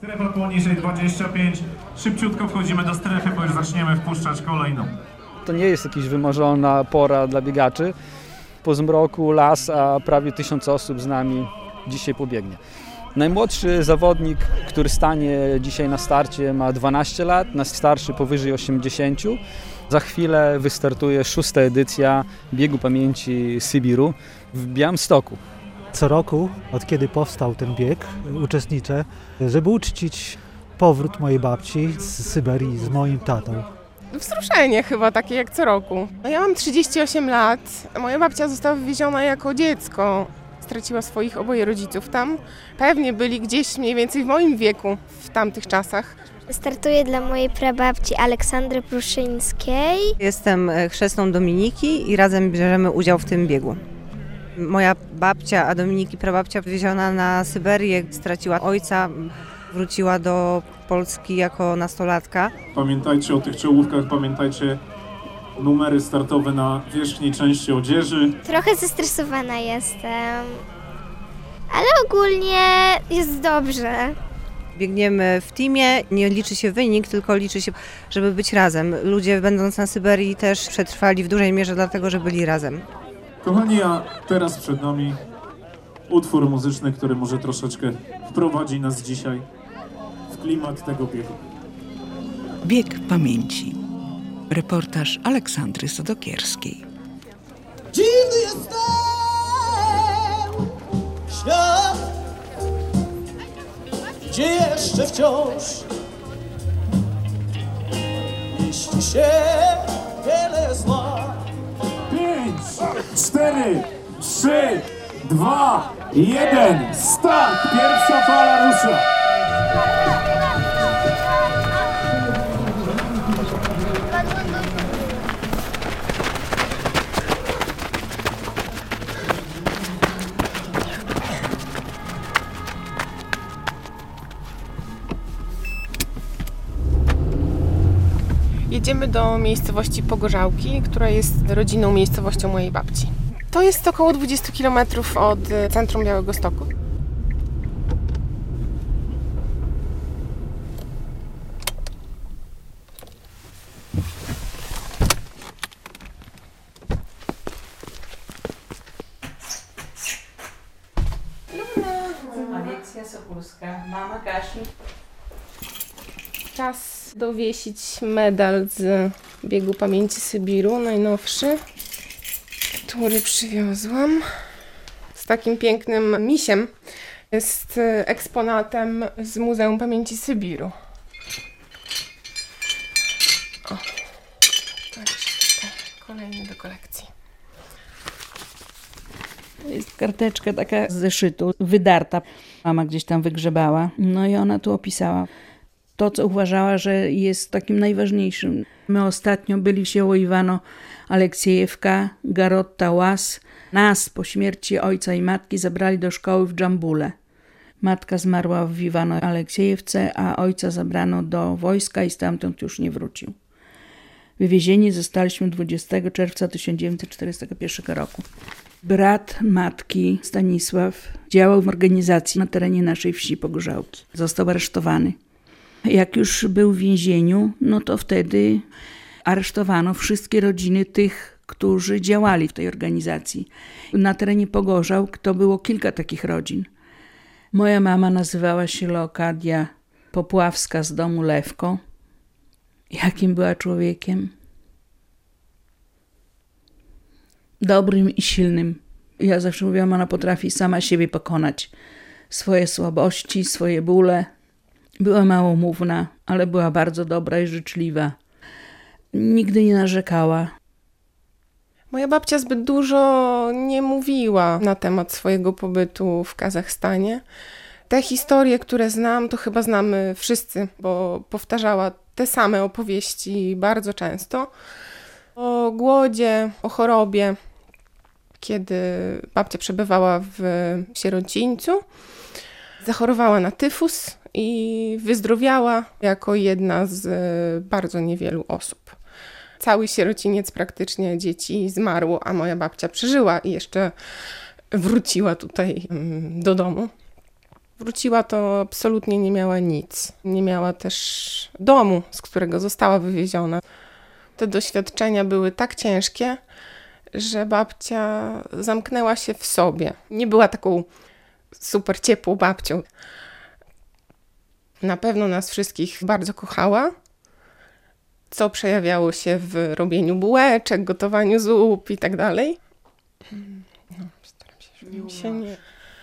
Strefa poniżej 25. Szybciutko wchodzimy do strefy, bo już zaczniemy wpuszczać kolejną. To nie jest jakaś wymarzona pora dla biegaczy. Po zmroku, las, a prawie 1000 osób z nami dzisiaj pobiegnie. Najmłodszy zawodnik, który stanie dzisiaj na starcie, ma 12 lat, najstarszy powyżej 80. Za chwilę wystartuje 6. edycja Biegu Pamięci Sybiru w Białymstoku. Co roku, od kiedy powstał ten bieg, uczestniczę, żeby uczcić powrót mojej babci z Syberii z moim tatą. Wzruszenie chyba takie jak co roku. Ja mam 38 lat, a moja babcia została wywieziona jako dziecko. Straciła swoich oboje rodziców tam. Pewnie byli gdzieś mniej więcej w moim wieku w tamtych czasach. Startuję dla mojej prababci Aleksandry Pruszyńskiej. Jestem chrzestną Dominiki i razem bierzemy udział w tym biegu. Moja babcia, a Dominiki prababcia wywieziona na Syberię, straciła ojca, wróciła do Polski jako nastolatka. Pamiętajcie o tych czołówkach, pamiętajcie numery startowe na wierzchniej części odzieży. Trochę zestresowana jestem, ale ogólnie jest dobrze. Biegniemy w teamie, nie liczy się wynik, tylko liczy się, żeby być razem. Ludzie będąc na Syberii też przetrwali w dużej mierze dlatego, że byli razem. Kochani, a teraz przed nami utwór muzyczny, który może troszeczkę wprowadzi nas dzisiaj w klimat tego biegu. Bieg pamięci. Reportaż Aleksandry Sadokierskiej. Dziwny jest ten świat, gdzie jeszcze wciąż mieści się wiele zła. 5, 4, 3, 2, 1, start! Pierwsza fala rusza! Jedziemy do miejscowości Pogorzałki, która jest rodzinną miejscowością mojej babci. To jest około 20 km od centrum Białegostoku. Aleksja Sokulska, mama Kasi. Czas dowiesić medal z Biegu Pamięci Sybiru, najnowszy, który przywiozłam. Z takim pięknym misiem. Jest eksponatem z Muzeum Pamięci Sybiru. O, to jest kolejny do kolekcji. To jest karteczka taka z zeszytu, wydarta. Mama gdzieś tam wygrzebała. No i ona tu opisała to, co uważała, że jest takim najważniejszym. My ostatnio byliśmy u Iwano Aleksiejewka, Garotta Łas. Nas po śmierci ojca i matki zabrali do szkoły w Dżambule. Matka zmarła w Iwano Aleksiejewce, a ojca zabrano do wojska i stamtąd już nie wrócił. Wywiezieni zostaliśmy 20 czerwca 1941 roku. Brat matki Stanisław działał w organizacji na terenie naszej wsi Pogorzałki. Został aresztowany. Jak już był w więzieniu, no to wtedy aresztowano wszystkie rodziny tych, którzy działali w tej organizacji. Na terenie Pogorzałk to było kilka takich rodzin. Moja mama nazywała się Leokadia Popławska z domu Lewko. Jakim była człowiekiem? Dobrym i silnym. Ja zawsze mówiłam, ona potrafi sama siebie pokonać. Swoje słabości, swoje bóle. Była małomówna, ale była bardzo dobra i życzliwa. Nigdy nie narzekała. Moja babcia zbyt dużo nie mówiła na temat swojego pobytu w Kazachstanie. Te historie, które znam, to chyba znamy wszyscy, bo powtarzała te same opowieści bardzo często. O głodzie, o chorobie, kiedy babcia przebywała w sierocińcu. Zachorowała na tyfus i wyzdrowiała jako jedna z bardzo niewielu osób. Cały sierociniec praktycznie dzieci zmarło, a moja babcia przeżyła i jeszcze wróciła tutaj do domu. Wróciła, to absolutnie nie miała nic. Nie miała też domu, z którego została wywieziona. Te doświadczenia były tak ciężkie, że babcia zamknęła się w sobie. Nie była taką super ciepłą babcią. Na pewno nas wszystkich bardzo kochała, co przejawiało się w robieniu bułeczek, gotowaniu zup i tak dalej. Staram się nie...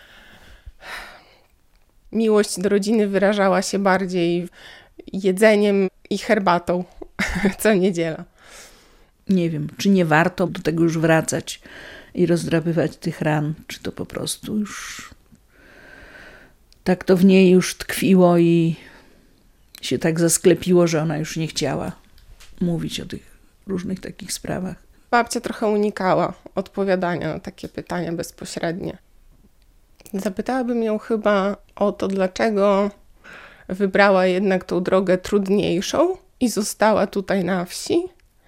Miłość do rodziny wyrażała się bardziej jedzeniem i herbatą co niedziela. Nie wiem, czy nie warto do tego już wracać i rozdrapywać tych ran, czy to po prostu już tak to w niej już tkwiło i się tak zasklepiło, że ona już nie chciała mówić o tych różnych takich sprawach. Babcia trochę unikała odpowiadania na takie pytania bezpośrednie. Zapytałabym ją chyba o to, dlaczego wybrała jednak tą drogę trudniejszą i została tutaj na wsi,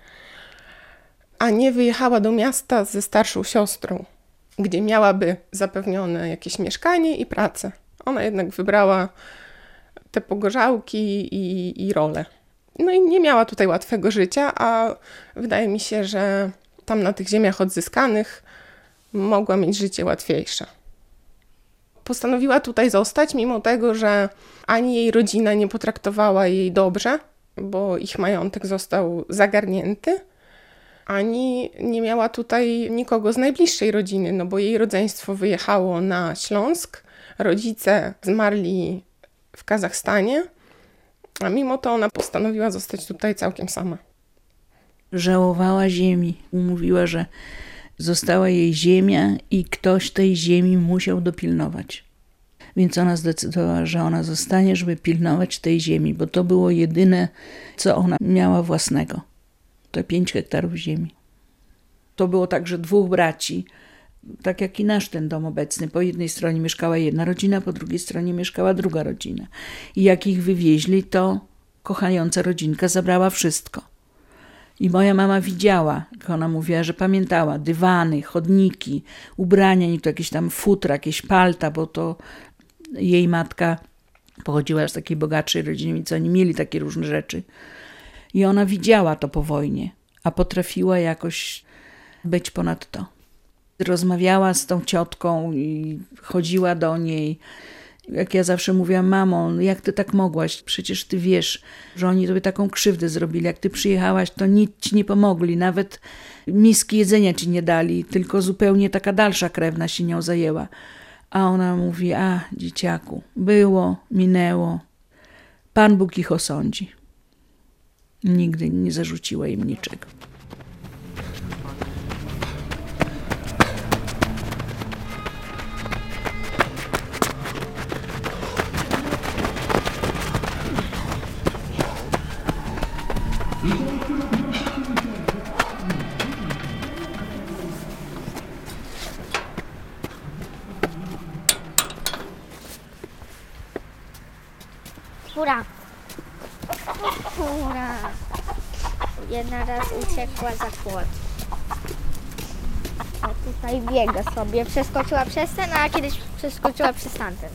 a nie wyjechała do miasta ze starszą siostrą, gdzie miałaby zapewnione jakieś mieszkanie i pracę. Ona jednak wybrała te pogorzałki i rolę. No i nie miała tutaj łatwego życia, a wydaje mi się, że tam na tych ziemiach odzyskanych mogła mieć życie łatwiejsze. Postanowiła tutaj zostać, mimo tego, że ani jej rodzina nie potraktowała jej dobrze, bo ich majątek został zagarnięty, ani nie miała tutaj nikogo z najbliższej rodziny, no bo jej rodzeństwo wyjechało na Śląsk, rodzice zmarli w Kazachstanie, a mimo to ona postanowiła zostać tutaj całkiem sama. Żałowała ziemi. Mówiła, że została jej ziemia i ktoś tej ziemi musiał dopilnować. Więc ona zdecydowała, że ona zostanie, żeby pilnować tej ziemi, bo to było jedyne, co ona miała własnego. To 5 hektarów ziemi. To było także 2 braci, tak jak i nasz ten dom obecny. Po jednej stronie mieszkała jedna rodzina, po drugiej stronie mieszkała druga rodzina. I jak ich wywieźli, to kochająca rodzinka zabrała wszystko. I moja mama widziała, jak ona mówiła, że pamiętała dywany, chodniki, ubrania, nie to jakieś tam futra, jakieś palta, bo to jej matka pochodziła z takiej bogatszej rodziny, więc oni mieli takie różne rzeczy. I ona widziała to po wojnie, a potrafiła jakoś być ponad to. Rozmawiała z tą ciotką i chodziła do niej. Jak ja zawsze mówiłam, mamo, jak ty tak mogłaś? Przecież ty wiesz, że oni tobie taką krzywdę zrobili. Jak ty przyjechałaś, to nic ci nie pomogli. Nawet miski jedzenia ci nie dali, tylko zupełnie taka dalsza krewna się nią zajęła. A ona mówi, a dzieciaku, było, minęło. Pan Bóg ich osądzi. Nigdy nie zarzuciła im niczego. Fura. Fura. Jedna raz uciekła za płot. A tutaj biega sobie. Przeskoczyła przez ten, a kiedyś przeskoczyła przez tamten.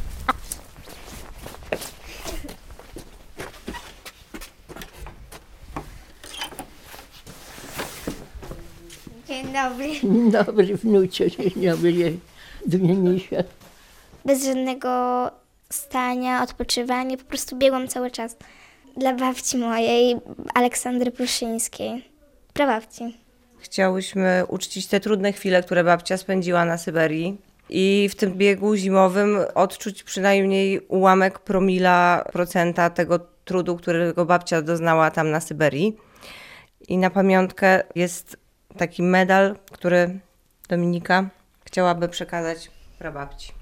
Dzień dobry. Dzień dobry, wnucie. Dzień dobry, Dmianisia. Bez żadnego stania, odpoczywania, po prostu biegłam cały czas. Dla babci mojej, Aleksandry Pruszyńskiej, prababci. Chciałyśmy uczcić te trudne chwile, które babcia spędziła na Syberii i w tym biegu zimowym odczuć przynajmniej ułamek promila procenta tego trudu, którego babcia doznała tam na Syberii. I na pamiątkę jest taki medal, który Dominika chciałaby przekazać prababci.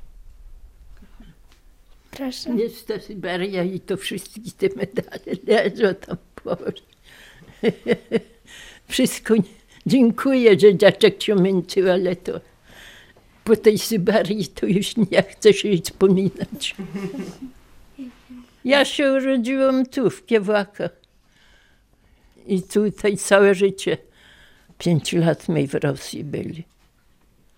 Proszę. Jest ta Syberia i to wszystkie te medale leżą tam położone. Wszystko dziękuję, że dziaczek się męczył, ale to po tej Syberii to już nie chcę się wspominać. Ja się urodziłam tu, w Kiewłakach. I tutaj całe życie. 5 lat my w Rosji byli.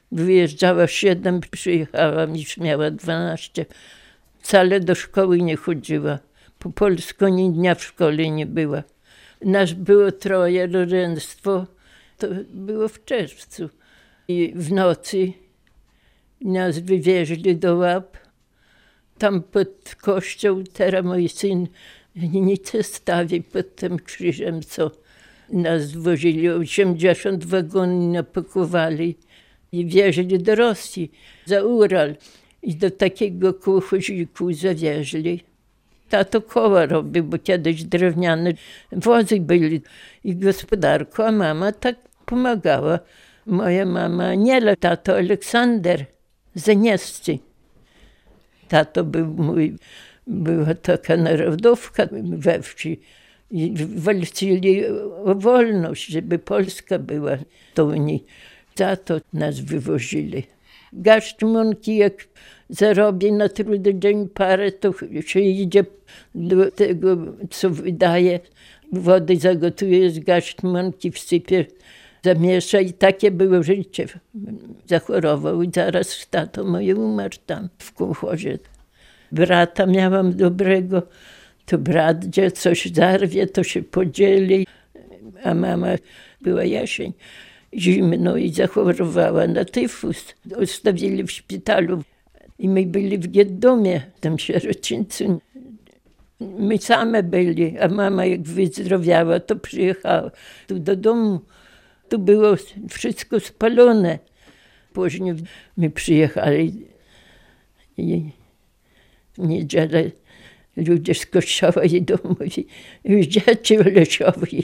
Wyjeżdżała 7, przyjechała, już miała 12. Wcale do szkoły nie chodziła. Po polsku ani dnia w szkole nie była. Nas było 3, rodzeństwo. To było w czerwcu. I w nocy nas wywieźli do Łap. Tam pod kościoł, teraz mój syn nic stawi pod tym krzyżem, co nas wozili. 80 wagoni napakowali i wieźli do Rosji, za Ural. I do takiego kołchoziku zawieźli. Tato koła robił, bo kiedyś drewniane wozy byli i gospodarką, a mama tak pomagała. Moja mama Aniela, tato Aleksander z Niescy. Tato był mój, była taka narodówka we wsi. I walczyli o wolność, żeby Polska była w Unii. Za to nas wywozili. Garść mąki, jak zarobi na trudy dzień parę, to się idzie do tego, co wydaje. Wody zagotuje, z garść mąki wsypie, zamiesza i takie było życie. Zachorował i zaraz tato moje umarł tam w kołchozie. Brata miałam dobrego, to brat gdzie coś zarwie, to się podzieli, a mama była jesień. Zimno i zachorowała na tyfus. Ostawili w szpitalu i my byli w Gieddomie, tam sierocińcu. My same byli, a mama jak wyzdrowiała, to przyjechała tu do domu. Tu było wszystko spalone. Później my przyjechali i w niedzielę ludzie z kościoła idą, mówi, już dzieci w Lesiowie.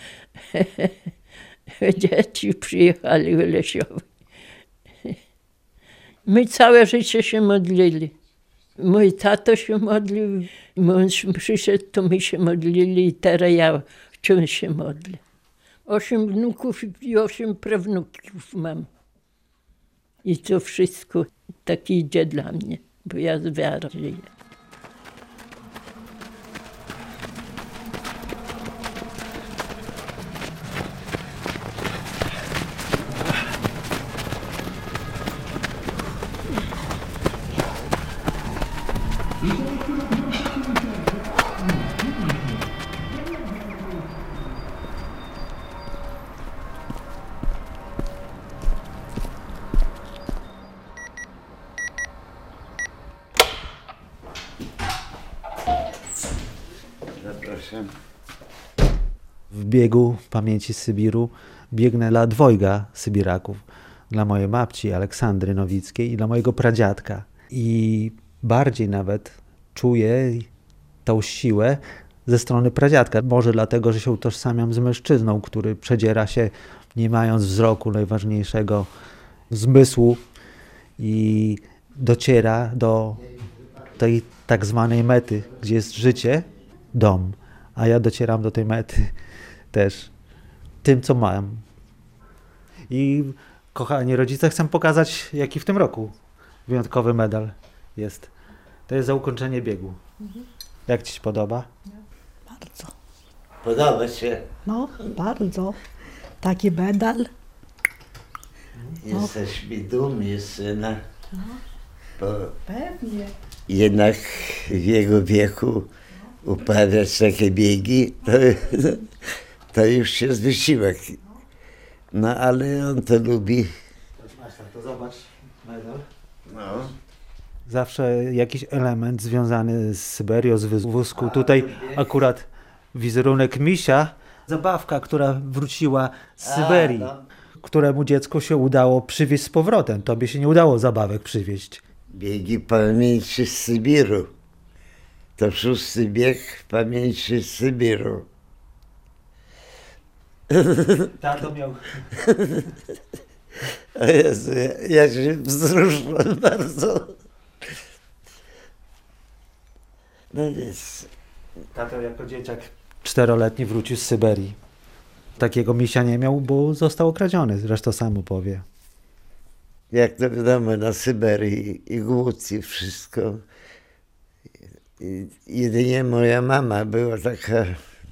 Dzieci przyjechali w Lesiowie. My całe życie się modlili. Mój tato się modlił, mąż przyszedł, to my się modlili i teraz ja wciąż się modlę. 8 wnuków i 8 prawnuków mam. I to wszystko tak idzie dla mnie, bo ja z wiarą żyję. W biegu pamięci Sybiru biegnę dla dwojga Sybiraków. Dla mojej babci Aleksandry Nowickiej i dla mojego pradziadka. I bardziej nawet czuję tą siłę ze strony pradziadka. Może dlatego, że się utożsamiam z mężczyzną, który przedziera się, nie mając wzroku najważniejszego zmysłu i dociera do tej tak zwanej mety, gdzie jest życie, dom. A ja docieram do tej mety też tym, co mam. I kochani rodzice, chcę pokazać, jaki w tym roku wyjątkowy medal jest. To jest za ukończenie biegu. Jak ci się podoba? Bardzo. Podoba się? No, bardzo. Taki medal. Jesteśmy dumni z syna. Bo Pewnie. jednak w jego wieku uprawiać takie biegi, to już jest wysiłek. No ale on to lubi. To zobacz medal. No. Zawsze jakiś element związany z Syberią, z wózku. Tutaj akurat wizerunek misia, zabawka, która wróciła z Syberii, któremu dziecku się udało przywieźć z powrotem. Tobie się nie udało zabawek przywieźć. Biegi pamięci z Sybiru. To 6. bieg pamięci z Sybiru. Tato miał... O Jezu, ja się wzruszam bardzo. No więc... Tato jako dzieciak 4-letni wrócił z Syberii. Takiego misia nie miał, bo został okradziony, zresztą sam opowie. Jak to wiadomo, na Syberii i głód i wszystko. Jedynie moja mama była taka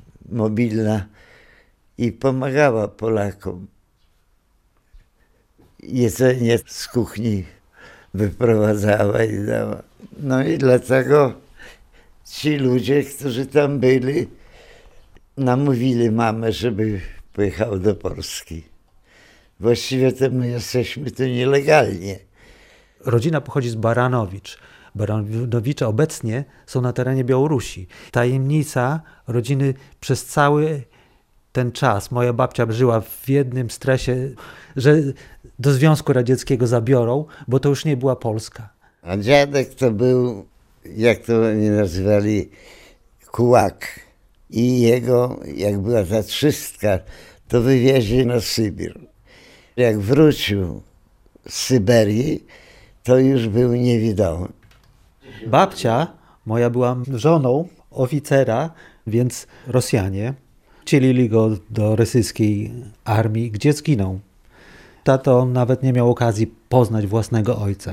mobilna i pomagała Polakom. jedzenie z kuchni wyprowadzała i dała. No i dlatego ci ludzie, którzy tam byli, namówili mamę, żeby pojechał do Polski. Właściwie to my jesteśmy tu nielegalnie. Rodzina pochodzi z Baranowicz. Baranowicze obecnie są na terenie Białorusi. Tajemnica rodziny przez cały ten czas. Moja babcia żyła w jednym stresie, że do Związku Radzieckiego zabiorą, bo to już nie była Polska. A dziadek to był, jak to oni nazywali, kułak. I jego, jak była ta 300, to wywieźli na Sybir. Jak wrócił z Syberii, to już był niewidomy. Babcia moja była żoną oficera, więc Rosjanie wcielili go do rosyjskiej armii, gdzie zginął. Tato nawet nie miał okazji poznać własnego ojca.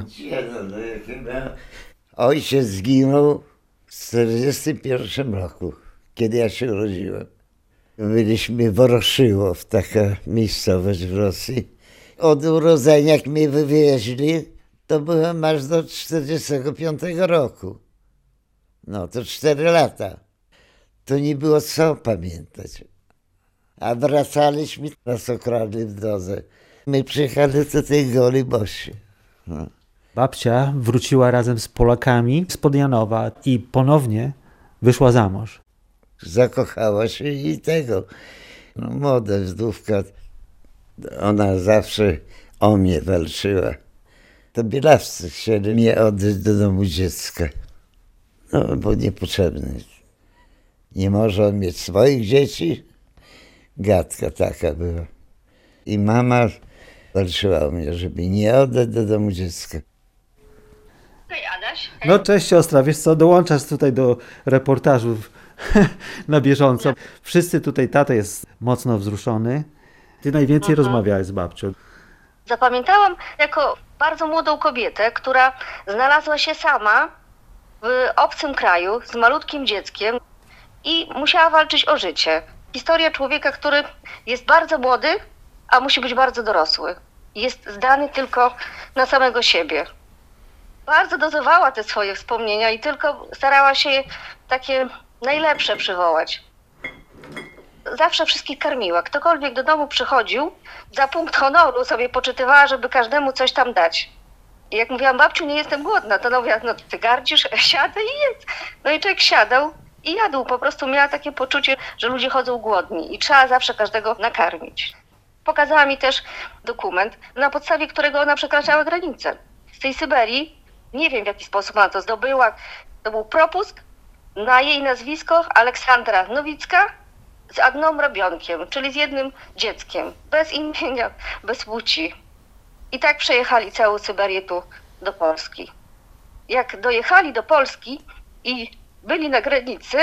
Ojciec zginął w 1941 roku, kiedy ja się urodziłem. Byliśmy w Woroszyłow, taka miejscowość w Rosji. Od urodzenia, jak mnie wywieźli, to byłem aż do 1945 roku. No to 4 lata. To nie było co pamiętać. A wracaliśmy, nas okradli w drodze. My przyjechali tutaj goli bosi. No. Babcia wróciła razem z Polakami spod Janowa i ponownie wyszła za mąż. Zakochała się i tego. No, młoda wdówka, ona zawsze o mnie walczyła. To bielawcy chcieli mnie oddać do domu dziecka. No, bo niepotrzebny. Nie może on mieć swoich dzieci. Gadka taka była. I mama walczyła o mnie, żeby nie oddać do domu dziecka. No cześć siostra, wiesz co, dołączasz tutaj do reportażu na bieżąco. Wszyscy tutaj, tata jest mocno wzruszony. Ty najwięcej rozmawiałeś z babcią. Zapamiętałam jako bardzo młodą kobietę, która znalazła się sama w obcym kraju z malutkim dzieckiem i musiała walczyć o życie. Historia człowieka, który jest bardzo młody, a musi być bardzo dorosły. Jest zdany tylko na samego siebie. Bardzo dozowała te swoje wspomnienia i tylko starała się takie najlepsze przywołać. Zawsze wszystkich karmiła. Ktokolwiek do domu przychodził, za punkt honoru sobie poczytywała, żeby każdemu coś tam dać. I jak mówiłam, babciu, nie jestem głodna, to ona mówiła, no ty gardzisz, siadaj i jedz. No i człowiek siadał i jadł. Po prostu miała takie poczucie, że ludzie chodzą głodni i trzeba zawsze każdego nakarmić. Pokazała mi też dokument, na podstawie którego ona przekraczała granicę. Z tej Syberii, nie wiem w jaki sposób ona to zdobyła, to był propust na jej nazwisko Aleksandra Nowicka z Adną Robionkiem, czyli z jednym dzieckiem, bez imienia, bez płci. I tak przejechali całą Syberię tu do Polski. Jak dojechali do Polski i byli na granicy,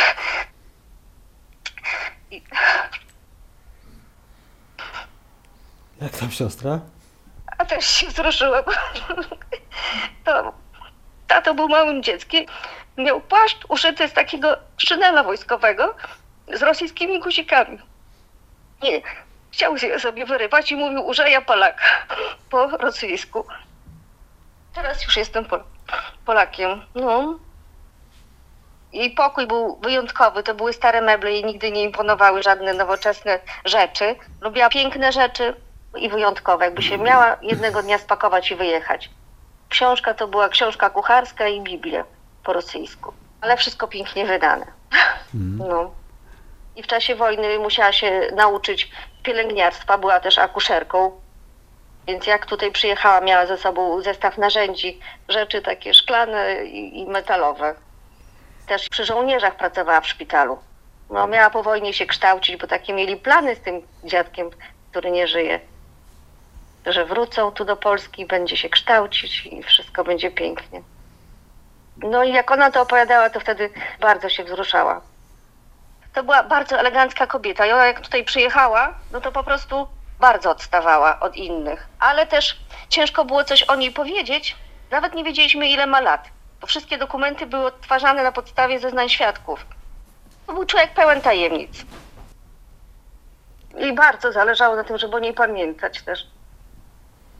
Jak tam siostra? a też się wzruszyłam, to tato był małym dzieckiem, miał płaszcz uszyty z takiego szynela wojskowego z rosyjskimi guzikami. Nie, chciał się sobie wyrywać i mówił użeja Polaka po rosyjsku. Teraz już jestem Polakiem. No. Jej pokój był wyjątkowy, to były stare meble i nigdy nie imponowały żadne nowoczesne rzeczy. Lubiła piękne rzeczy i wyjątkowe, jakby się miała jednego dnia spakować i wyjechać. Książka to była książka kucharska i Biblia po rosyjsku, ale wszystko pięknie wydane. No. I w czasie wojny musiała się nauczyć pielęgniarstwa, była też akuszerką, więc jak tutaj przyjechała, miała ze sobą zestaw narzędzi, rzeczy takie szklane i metalowe. Też przy żołnierzach pracowała w szpitalu. No, miała po wojnie się kształcić, bo takie mieli plany z tym dziadkiem, który nie żyje, że wrócą tu do Polski, będzie się kształcić i wszystko będzie pięknie. No i jak ona to opowiadała, to wtedy bardzo się wzruszała. To była bardzo elegancka kobieta i ona jak tutaj przyjechała, no to po prostu bardzo odstawała od innych. Ale też ciężko było coś o niej powiedzieć, nawet nie wiedzieliśmy ile ma lat, bo wszystkie dokumenty były odtwarzane na podstawie zeznań świadków. To był człowiek pełen tajemnic. I bardzo zależało na tym, żeby o niej pamiętać też.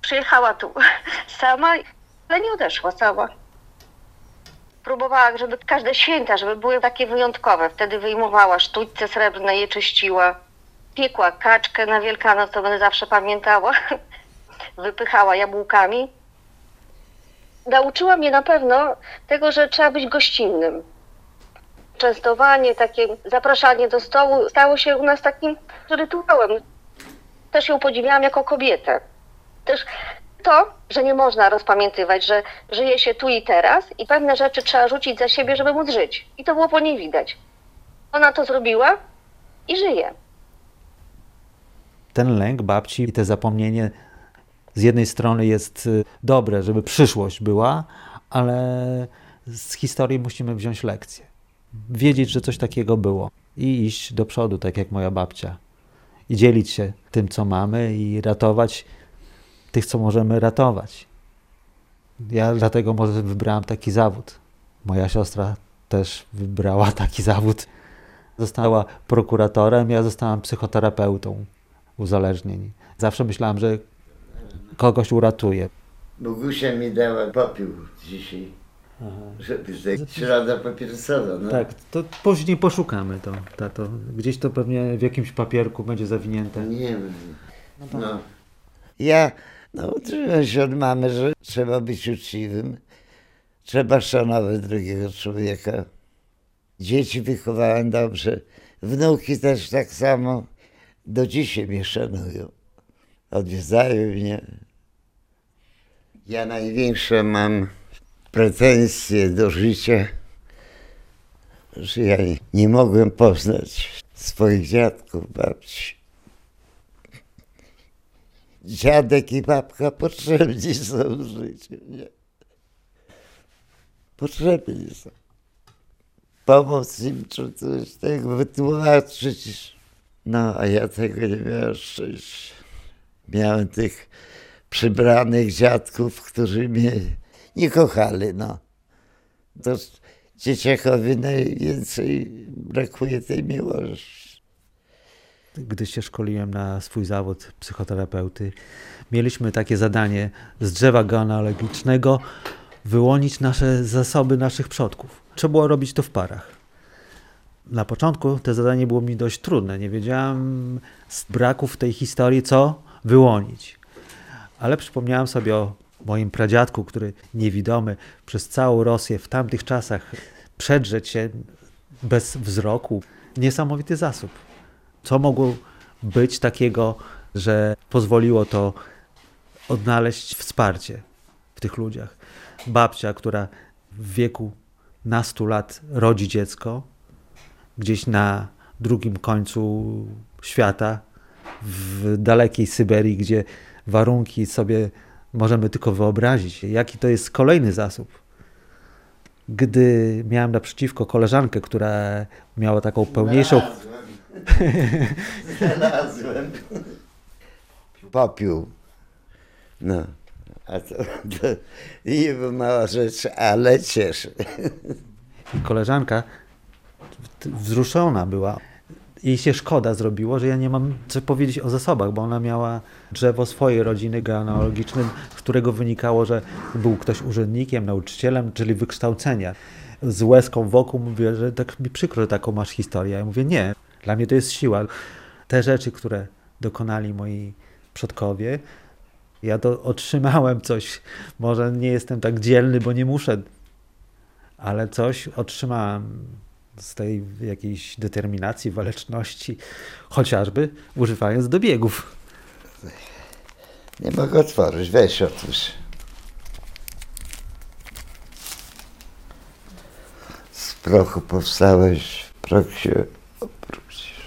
Przyjechała tu sama, ale nie odeszła sama. Próbowała, żeby każde święta, żeby były takie wyjątkowe. Wtedy wyjmowała sztućce srebrne, je czyściła. Piekła kaczkę na Wielkanoc, to będę zawsze pamiętała. Wypychała jabłkami. Nauczyła mnie na pewno tego, że trzeba być gościnnym. Częstowanie, takie zapraszanie do stołu stało się u nas takim rytuałem. Też ją podziwiałam jako kobietę. Też to, że nie można rozpamiętywać, że żyje się tu i teraz i pewne rzeczy trzeba rzucić za siebie, żeby móc żyć. I to było po niej widać. Ona to zrobiła i żyje. Ten lęk babci i te zapomnienie z jednej strony jest dobre, żeby przyszłość była, ale z historii musimy wziąć lekcję. Wiedzieć, że coś takiego było i iść do przodu, tak jak moja babcia. I dzielić się tym, co mamy i ratować tych, co możemy ratować. Ja dlatego może wybrałem taki zawód. Moja siostra też wybrała taki zawód. Została prokuratorem, ja zostałam psychoterapeutą uzależnień. Zawsze myślałem, że kogoś uratuję. Bogusia mi dała popiół dzisiaj, żeby środa papierosowa. No. Tak, to później poszukamy to, tato. Gdzieś to pewnie w jakimś papierku będzie zawinięte. Nie wiem. No. Ja nauczyłem się od mamy, że trzeba być uczciwym, trzeba szanować drugiego człowieka. Dzieci wychowałem dobrze, wnuki też tak samo. Do dzisiaj mnie szanują, odwiedzają mnie. Ja największe mam pretensje do życia, że ja nie mogłem poznać swoich dziadków, babci. Dziadek i babka potrzebni są w życiu, nie? Potrzebni są. Pomóc im, czy coś tego wytłumaczyć. No, a ja tego nie miałem szczęścia. Miałem tych przybranych dziadków, którzy mnie nie kochali, no. To dzieciakowi najwięcej brakuje tej miłości. Gdy się szkoliłem na swój zawód psychoterapeuty, mieliśmy takie zadanie z drzewa genealogicznego wyłonić nasze zasoby naszych przodków. Trzeba było robić to w parach. Na początku to zadanie było mi dość trudne. Nie wiedziałem z braków tej historii, co wyłonić. Ale przypomniałem sobie o moim pradziadku, który niewidomy przez całą Rosję w tamtych czasach przedrzeć się bez wzroku. Niesamowity zasób. Co mogło być takiego, że pozwoliło to odnaleźć wsparcie w tych ludziach? Babcia, która w wieku nastu lat rodzi dziecko, gdzieś na drugim końcu świata, w dalekiej Syberii, gdzie warunki sobie możemy tylko wyobrazić. Jaki to jest kolejny zasób. Gdy miałem naprzeciwko koleżankę, która miała taką pełniejszą... Znalazłem. Popiół. No, a to nie była mała rzecz, ale cieszy. Koleżanka wzruszona była. Jej się szkoda zrobiło, że ja nie mam co powiedzieć o zasobach, bo ona miała drzewo swojej rodziny genealogicznym, z którego wynikało, że był ktoś urzędnikiem, nauczycielem, czyli wykształcenia. Z łezką wokół mówię, że tak mi przykro, że taką masz historię. Ja mówię, nie, dla mnie to jest siła. Te rzeczy, które dokonali moi przodkowie, ja to otrzymałem coś. Może nie jestem tak dzielny, bo nie muszę, ale coś otrzymałem z tej jakiejś determinacji, waleczności, chociażby używając dobiegów. Nie mogę otworzyć, weź otwórz. Z prochu powstałeś, w proch się obrócisz.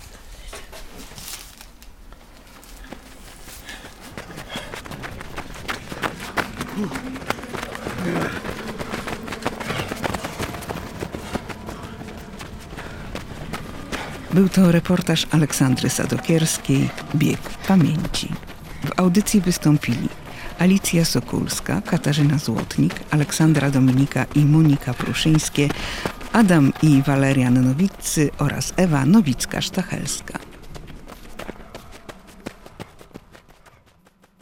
Był to reportaż Aleksandry Sadokierskiej „Bieg pamięci”. W audycji wystąpili Alicja Sokulska, Katarzyna Złotnik, Aleksandra Dominika i Monika Pruszyńskie, Adam i Walerian Nowiccy oraz Ewa Nowicka-Sztachelska.